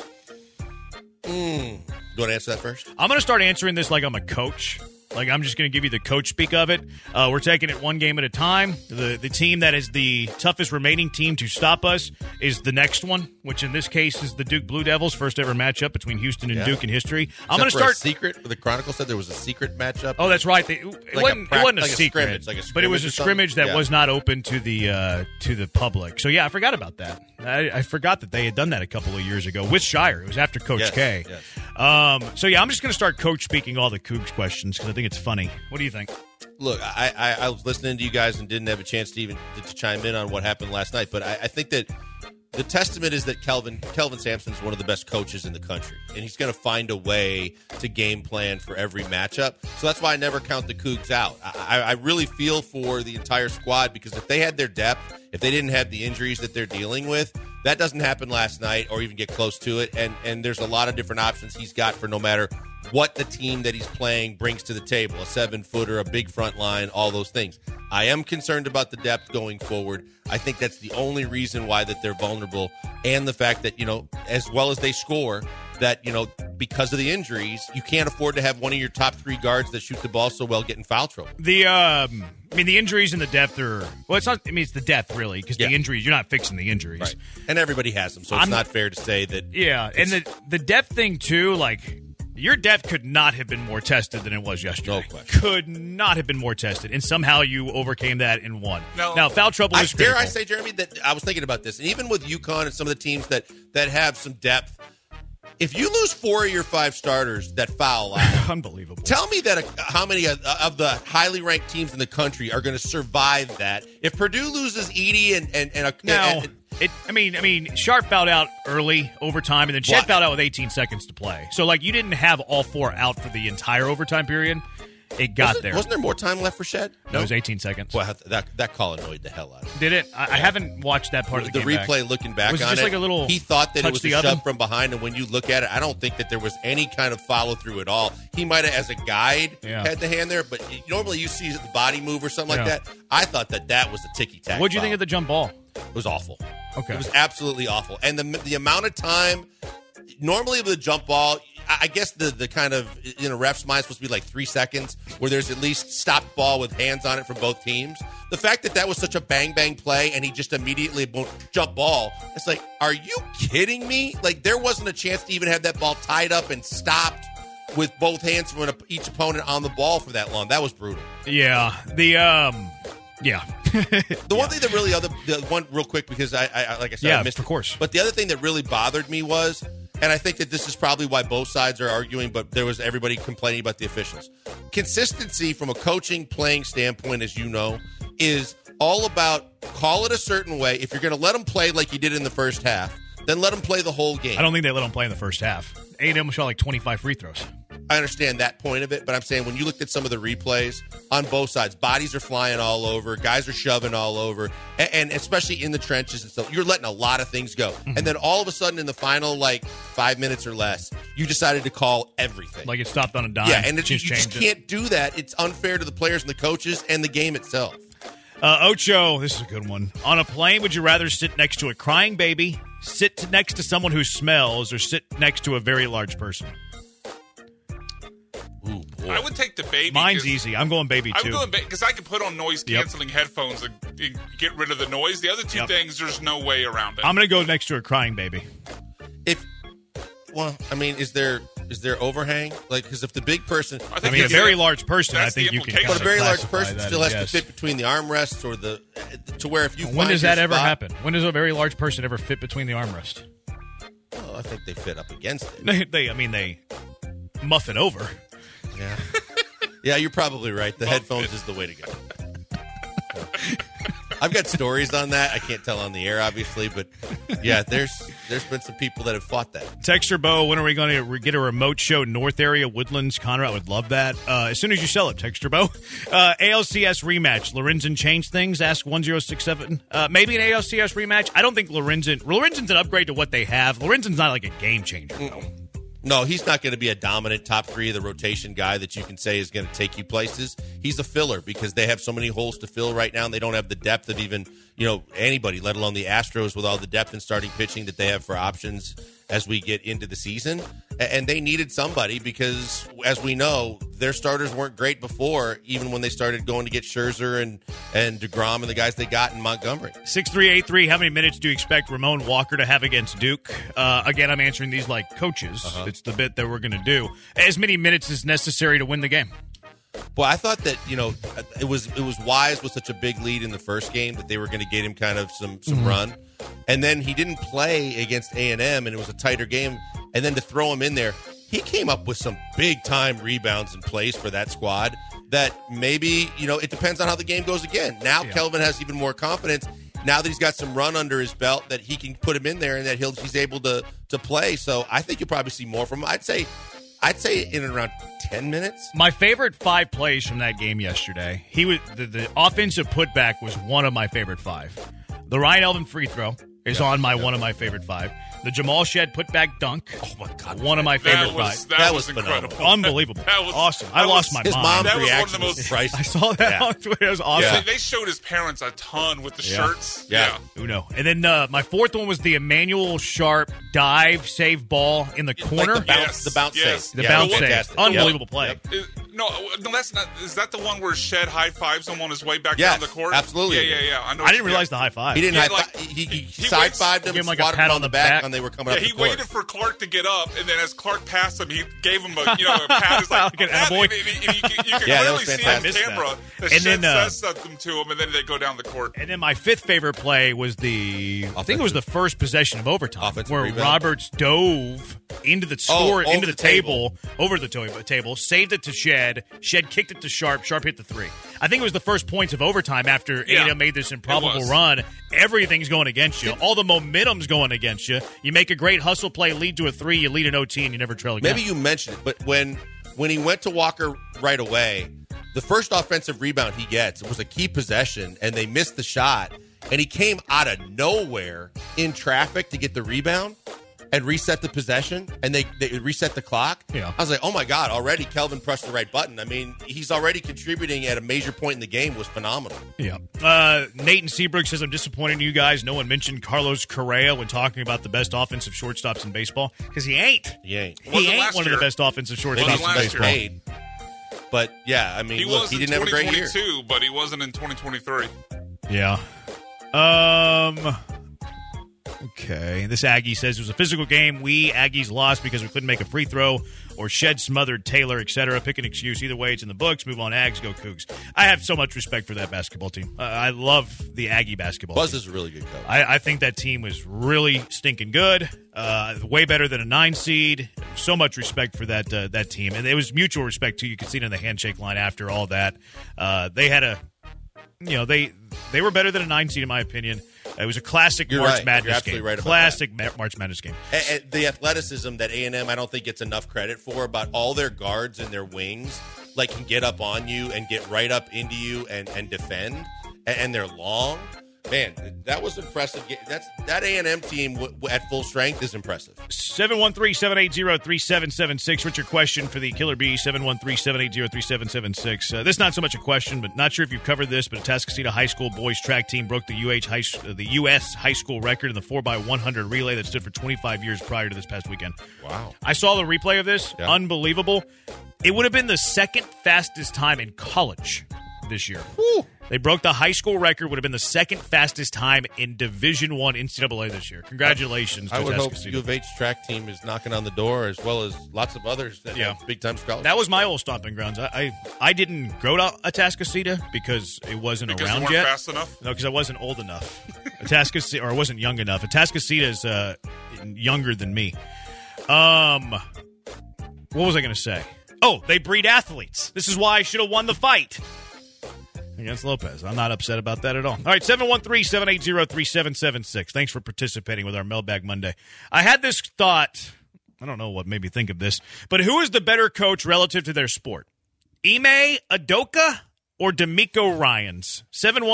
Do you want to answer that first? I'm going to start answering this like I'm a coach. Like, I'm just going to give you the coach speak of it. We're taking it one game at a time. The team that is the toughest remaining team to stop us is the next one, which in this case is the Duke Blue Devils, first ever matchup between Houston and Duke in history. I'm going to start. Secret. The Chronicle said there was a secret matchup. Oh, that's right. It wasn't a secret, but it was a scrimmage that was not open to the public. So yeah, I forgot about that. I forgot that they had done that a couple of years ago with Shire. It was after Coach K. Yes. So yeah, I'm just going to start coach speaking all the Cougs questions because I think it's funny. What do you think? Look, I was listening to you guys and didn't have a chance to even to chime in on what happened last night, but I think that the testament is that Kelvin Sampson is one of the best coaches in the country, and he's going to find a way to game plan for every matchup. So that's why I never count the Cougs out. I really feel for the entire squad because if they had their depth, if they didn't have the injuries that they're dealing with, that doesn't happen last night or even get close to it. And there's a lot of different options he's got for no matter what the team that he's playing brings to the table, a 7-footer, a big front line, all those things. I am concerned about the depth going forward. I think that's the only reason why that they're vulnerable, and the fact that, as well as they score, that, because of the injuries, you can't afford to have one of your top 3 guards that shoot the ball so well get in foul trouble. The injuries and the depth are, well, it's not, it's the depth really, because the injuries, you're not fixing the injuries. Right. And everybody has them, so it's not fair to say that. Yeah, and the depth thing too, like, your depth could not have been more tested than it was yesterday. No question. Could not have been more tested, and somehow you overcame that and won. Now, foul trouble is critical. Dare I say, Jeremy, that I was thinking about this, and even with UConn and some of the teams that have some depth, if you lose 4 of your 5 starters that foul out, unbelievable. Tell me that how many of the highly ranked teams in the country are going to survive that? If Purdue loses Edey Sharp fouled out early overtime, and then Chet fouled out with 18 seconds to play. So, you didn't have all 4 out for the entire overtime period. It got there. Wasn't there more time left for Shed? No, it was 18 seconds. Well, that call annoyed the hell out of me. Did it? I haven't watched that part of the game. The replay looking back on it, just like a little he thought that it was a oven? shove from behind, and when you look at it, I don't think that there was any kind of follow-through at all. He might have, as a guide, had the hand there, but normally you see the body move or something like that. I thought that was a ticky-tack. What did you think of the jump ball? It was awful. Okay. It was absolutely awful. And the amount of time, normally with a jump ball, I guess the kind of, ref's mind is supposed to be like 3 seconds where there's at least stopped ball with hands on it from both teams. The fact that was such a bang-bang play and he just immediately jump ball, it's like, are you kidding me? Like, there wasn't a chance to even have that ball tied up and stopped with both hands from each opponent on the ball for that long. That was brutal. Yeah. The one thing that really the one real quick, because I like I said, I missed of course. But the other thing that really bothered me was, and I think that this is probably why both sides are arguing, but there was everybody complaining about the officials. Consistency from a coaching playing standpoint, as you know, is all about call it a certain way. If you're going to let them play like you did in the first half, then let them play the whole game. I don't think they let them play in the first half. A&M shot like 25 free throws. I understand that point of it, but I'm saying when you looked at some of the replays on both sides, bodies are flying all over, guys are shoving all over, and especially in the trenches and stuff, you're letting a lot of things go. Mm-hmm. And then all of a sudden in the final, 5 minutes or less, you decided to call everything. Like it stopped on a dime. Yeah, and you just can't do that. It's unfair to the players and the coaches and the game itself. Ocho, this is a good one. On a plane, would you rather sit next to a crying baby, sit next to someone who smells, or sit next to a very large person? Ooh, boy. I would take the baby. Mine's easy. I'm going baby, too. I'm going baby because I can put on noise-canceling headphones and get rid of the noise. The other two things, there's no way around it. I'm going to go next to a crying baby. Is there overhang? Like, because if the big person, a very large person, I think you can. But a very large person still has to fit between the armrests or to where if you. When does that ever happen? When does a very large person ever fit between the armrest? Well, I think they fit up against it. They muff it over. Yeah. Yeah, you're probably right. The headphones is the way to go. I've got stories on that. I can't tell on the air, obviously, but yeah, there's been some people that have fought that. Texter Bo, when are we going to get a remote show? North area, Woodlands, Conrad would love that. As soon as you sell it, Texter Bo. ALCS rematch. Lorenzen changed things. Ask 1067. Maybe an ALCS rematch. I don't think Lorenzen's an upgrade to what they have. Lorenzen's not like a game changer, though. No, he's not going to be a dominant top 3 of the rotation guy that you can say is going to take you places. He's a filler because they have so many holes to fill right now, and they don't have the depth of even anybody, let alone the Astros with all the depth in starting pitching that they have for options as we get into the season. And they needed somebody because, as we know, their starters weren't great before, even when they started going to get Scherzer and DeGrom and the guys they got in Montgomery. 6383, how many minutes do you expect Ramon Walker to have against Duke? Again, I'm answering these like coaches. It's the bit that we're going to do. As many minutes as necessary to win the game. Well, I thought that, it was wise with such a big lead in the first game that they were going to get him kind of some run. And then he didn't play against A&M, and it was a tighter game. And then to throw him in there, he came up with some big-time rebounds in place for that squad that maybe, it depends on how the game goes again. Now Kelvin has even more confidence. Now that he's got some run under his belt, that he can put him in there and that he's able to play. So I think you'll probably see more from him. I'd say in around 10 minutes. My favorite 5 plays from that game yesterday, the offensive putback was one of my favorite 5. The Ryan Elvin free throw is on one of my favorite 5. The Jamal Shed putback dunk. Oh, my God. One of my favorite 5. That was incredible. Unbelievable. That was awesome. I lost my mind. His mom's one reaction of the most priceless. I saw that on Twitter. It was awesome. Yeah. They showed his parents a ton with the shirts. Yeah. Uno. And then my fourth one was the Emmanuel Sharp dive save ball in the corner. Like the bounce save. The bounce save. Unbelievable play. Yep. No, that's not. Is that the one where Shed high fives him on his way back down the court? Absolutely. Yeah. I didn't realize the high five. He didn't high five. He side fived him, like a pat on the back, and they were coming up. Yeah, he waited for Clark to get up, and then as Clark passed him, he gave him a pat. It's like an attaboy. You can clearly see on camera that Shed says something to him, and then they go down the court. And then my 5th favorite play was I think it was the first possession of overtime, where Roberts dove into the table, over the table, saved it to Shed. Shed kicked it to Sharp. Sharp hit the 3. I think it was the first points of overtime after A&M made this improbable run. Everything's going against you. All the momentum's going against you. You make a great hustle play, lead to a 3, you lead an OT, and you never trail again. Maybe you mentioned it, but when he went to Walker right away, the first offensive rebound he gets was a key possession, and they missed the shot, and he came out of nowhere in traffic to get the rebound and reset the possession, and they reset the clock. Yeah. I was like, oh, my God, already Kelvin pressed the right button. I mean, he's already contributing at a major point in the game was phenomenal. Yeah. Nathan Seabrook says, I'm disappointed in you guys. No one mentioned Carlos Correa when talking about the best offensive shortstops in baseball, because he ain't. He ain't. He ain't one of the best offensive shortstops in baseball. But, yeah, I mean, he didn't have a great year. He was in 2022, but he wasn't in 2023. Yeah. Okay. This Aggie says it was a physical game. We Aggies lost because we couldn't make a free throw or Shed smothered Taylor, etc. Pick an excuse. Either way, it's in the books. Move on, Ags. Go Cougs. I have so much respect for that basketball team. I love the Aggie basketball Buzz team. is a really good coach. I think that team was really stinking good. Way better than a 9 seed. So much respect for that team. And it was mutual respect, too. You could see it in the handshake line after all that. They had they were better than a 9 seed, in my opinion. It was a classic March Madness game. Right classic March Madness game. And the athleticism that A&M I don't think gets enough credit for, about all their guards and their wings can get up on you and get right up into you and defend, and they're long. Man, that was impressive. That A&M team at full strength is impressive. 713-780-3776. What's your question for the Killer Bee? 713-780-3776. This is not so much a question, but not sure if you've covered this, but Atascocita High School boys track team broke the U.S. high school record in the 4x100 relay that stood for 25 years prior to this past weekend. Wow. I saw the replay of this. Yeah. Unbelievable. It would have been the second fastest time in college this year. Woo. They broke the high school record, would have been the second fastest time in Division I NCAA this year. Congratulations to I would hope Atascocita. U of H track team is knocking on the door, as well as lots of others that have big-time scholarships. That was my old stomping grounds. I didn't go to Atascocita because it wasn't because around you weren't yet. Fast enough? No, because I wasn't old enough. Atascocita, or I wasn't young enough. Atascocita is younger than me. What was I going to say? Oh, they breed athletes. This is why I should have won the fight against Lopez. I'm not upset about that at all. All right, 713-780-3776. Thanks for participating with our Mailbag Monday. I had this thought. I don't know what made me think of this, but who is the better coach relative to their sport? Ime Udoka or D'Amico Ryans?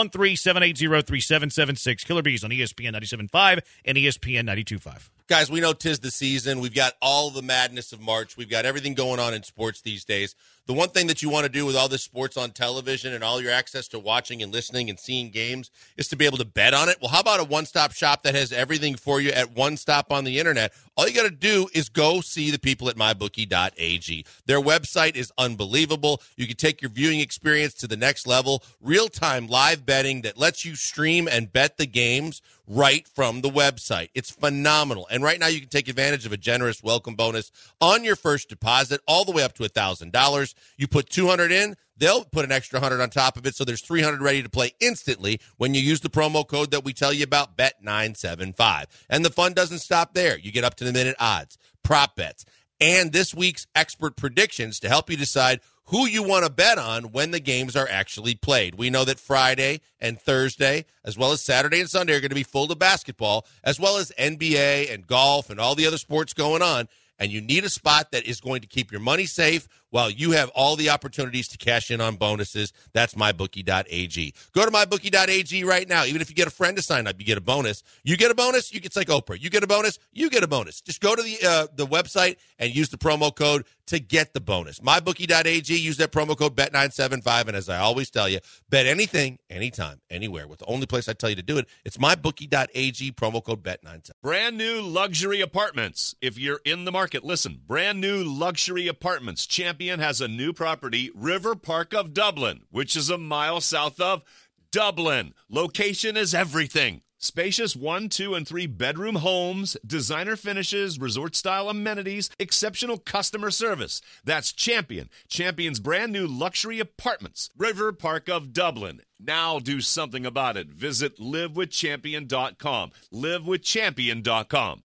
713-780-3776. Killer Bees on ESPN 97.5 and ESPN 92.5. Guys, we know 'tis the season. We've got all the madness of March. We've got everything going on in sports these days. The one thing that you want to do with all this sports on television and all your access to watching and listening and seeing games is to be able to bet on it. Well, how about a one-stop shop that has everything for you at one stop on the internet? All you got to do is go see the people at mybookie.ag. Their website is unbelievable. You can take your viewing experience to the next level. Real-time live betting that lets you stream and bet the games right from the website. It's phenomenal. And right now you can take advantage of a generous welcome bonus on your first deposit all the way up to $1,000. You put $200 in, they'll put an extra $100 on top of it, so there's $300 ready to play instantly when you use the promo code that we tell you about, Bet975. And the fun doesn't stop there. You get up to the minute odds, prop bets, and this week's expert predictions to help you decide who you want to bet on when the games are actually played. We know that Friday and Thursday, as well as Saturday and Sunday, are going to be full of basketball, as well as NBA and golf and all the other sports going on. And you need a spot that is going to keep your money safe while you have all the opportunities to cash in on bonuses. That's mybookie.ag. Go to mybookie.ag right now. Even if you get a friend to sign up, you get a bonus. You get a bonus, it's like Oprah. You get a bonus, you get a bonus. Just go to the website and use the promo code to get the bonus. Mybookie.ag, use that promo code Bet975. And as I always tell you, bet anything, anytime, anywhere. With the only place I tell you to do it, it's mybookie.ag, promo code Bet975. Brand new luxury apartments. If you're in the market, listen. Brand new luxury apartments. Champion has a new property, River Park of Dublin, which is a mile south of Dublin. Location is everything. Spacious 1, 2, and 3 bedroom homes, designer finishes, resort-style amenities, exceptional customer service. That's Champion. Champion's brand new luxury apartments, River Park of Dublin. Now do something about it. Visit livewithchampion.com. Livewithchampion.com.